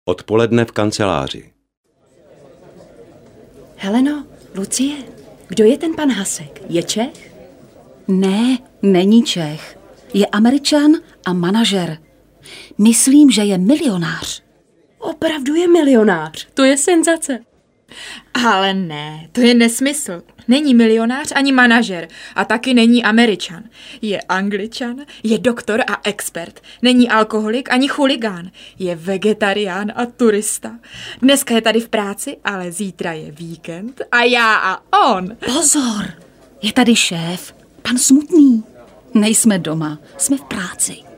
Odpoledne v kanceláři. Heleno, Lucie, kdo je ten pan Hasek? Je Čech? Ne, není Čech. Je Američan a manažer. Myslím, že je milionář. Opravdu je milionář. To je senzace. Ale ne, to je nesmysl. Není milionář ani manažer a taky není Američan. Je Angličan, je doktor a expert. Není alkoholik ani chuligán. Je vegetarián a turista. Dneska je tady v práci, ale zítra je víkend a já a on. Pozor, je tady šéf, pan Smutný. Nejsme doma, jsme v práci.